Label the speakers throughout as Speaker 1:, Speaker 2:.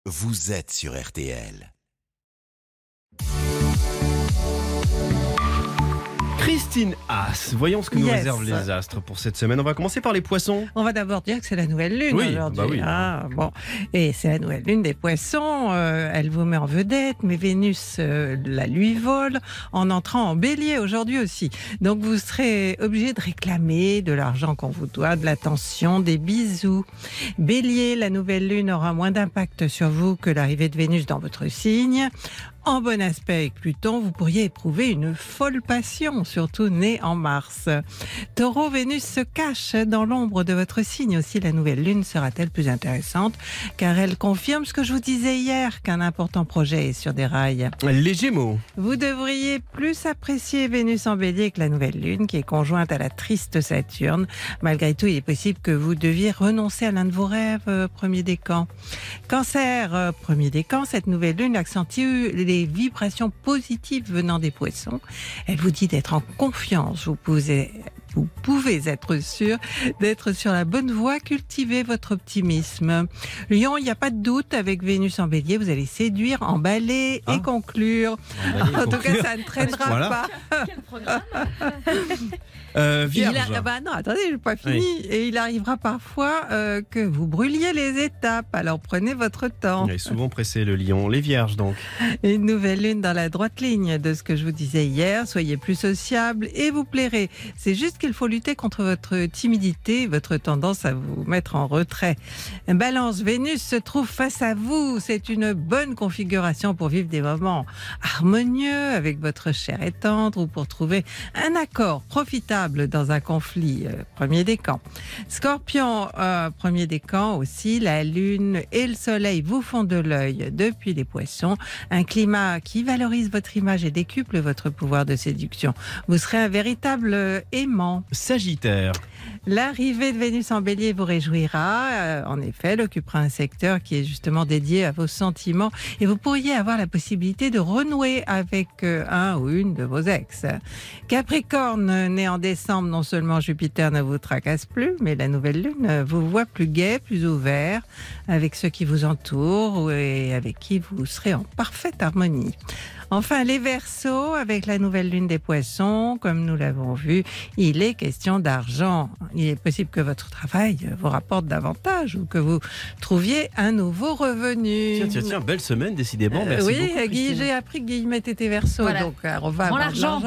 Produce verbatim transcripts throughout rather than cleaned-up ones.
Speaker 1: vous êtes sur R T L.
Speaker 2: Christine Haas, voyons ce que nous
Speaker 3: Yes.
Speaker 2: réservent les astres pour cette semaine. On va commencer par les poissons.
Speaker 3: On va d'abord dire que c'est la nouvelle lune
Speaker 2: Oui,
Speaker 3: aujourd'hui.
Speaker 2: bah oui.
Speaker 3: Ah, bon. Et c'est la nouvelle lune des poissons. Euh, elle vous met en vedette, mais Vénus euh, la lui vole en entrant en bélier aujourd'hui aussi. Donc vous serez obligé de réclamer de l'argent qu'on vous doit, de l'attention, des bisous. Bélier, la nouvelle lune aura moins d'impact sur vous que l'arrivée de Vénus dans votre signe. En bon aspect avec Pluton, vous pourriez éprouver une folle passion, surtout née en mars. Taureau, Vénus se cache dans l'ombre de votre signe. Aussi, la nouvelle lune sera-t-elle plus intéressante, car elle confirme ce que je vous disais hier, qu'un important projet est sur des rails.
Speaker 2: Les Gémeaux.
Speaker 3: Vous devriez plus apprécier Vénus en bélier que la nouvelle lune, qui est conjointe à la triste Saturne. Malgré tout, il est possible que vous deviez renoncer à l'un de vos rêves, euh, premier décan. Cancer, euh, premier décan, cette nouvelle lune accentue les vibrations positives venant des poissons. Elle vous dit d'être en confiance. Vous pouvez, vous pouvez être sûr d'être sur la bonne voie. Cultivez votre optimisme. Lion, il n'y a pas de doute, avec Vénus en bélier, vous allez séduire, emballer
Speaker 2: Ah.
Speaker 3: et conclure.
Speaker 2: Emballer et
Speaker 3: En tout cas,
Speaker 2: conclure.
Speaker 3: ça ne traînera
Speaker 2: Voilà.
Speaker 3: pas.
Speaker 4: Quel programme.
Speaker 2: Euh,
Speaker 3: Il
Speaker 2: Vierge.
Speaker 3: a- ah bah non, attendez, je n'ai pas fini. Et il arrivera parfois euh, que vous brûliez les étapes. Alors prenez votre temps.
Speaker 2: Il est souvent pressé, le lion. Les Vierges, donc.
Speaker 3: Une nouvelle lune dans la droite ligne de ce que je vous disais hier. Soyez plus sociable et vous plairez. C'est juste qu'il faut lutter contre votre timidité, votre tendance à vous mettre en retrait. Balance, Vénus se trouve face à vous. C'est une bonne configuration pour vivre des moments harmonieux avec votre chair et tendre, ou pour trouver un accord profitable dans un conflit. euh, premier décan. Scorpion, euh, premier décan aussi. La lune et le soleil vous font de l'œil depuis les poissons. Un climat qui valorise votre image et décuple votre pouvoir de séduction. Vous serez un véritable euh, aimant.
Speaker 2: Sagittaire.
Speaker 3: L'arrivée de Vénus en bélier vous réjouira. Euh, en effet, elle occupera un secteur qui est justement dédié à vos sentiments, et vous pourriez avoir la possibilité de renouer avec euh, un ou une de vos ex. Capricorne, né en décembre, non seulement Jupiter ne vous tracasse plus, mais la nouvelle lune vous voit plus gai, plus ouvert avec ceux qui vous entourent et avec qui vous serez en parfaite harmonie. Enfin, les Verseaux, avec la nouvelle lune des poissons, comme nous l'avons vu, il est question d'argent. Il est possible que votre travail vous rapporte davantage ou que vous trouviez un nouveau revenu.
Speaker 2: Tiens, tiens, tiens, belle semaine, décidément.
Speaker 3: Euh,
Speaker 2: Merci
Speaker 3: oui,
Speaker 2: beaucoup,
Speaker 3: Guy,
Speaker 2: Christine.
Speaker 3: j'ai appris que Guillemette était Verseau,
Speaker 4: Voilà.
Speaker 3: donc euh, on va
Speaker 4: Prends
Speaker 3: avoir de
Speaker 4: l'argent.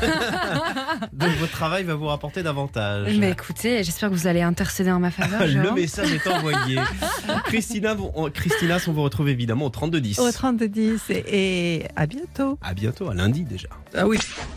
Speaker 2: Donc, votre travail va vous rapporter davantage.
Speaker 4: Mais écoutez, j'espère que vous allez intercéder en ma faveur.
Speaker 2: Le
Speaker 4: Jérôme.
Speaker 2: message est envoyé. Christina, vous- on- Christina, on vous retrouve évidemment au trente-deux dix.
Speaker 3: Au trente dix et, et à bientôt.
Speaker 2: À bientôt, à lundi déjà.
Speaker 3: Ah oui.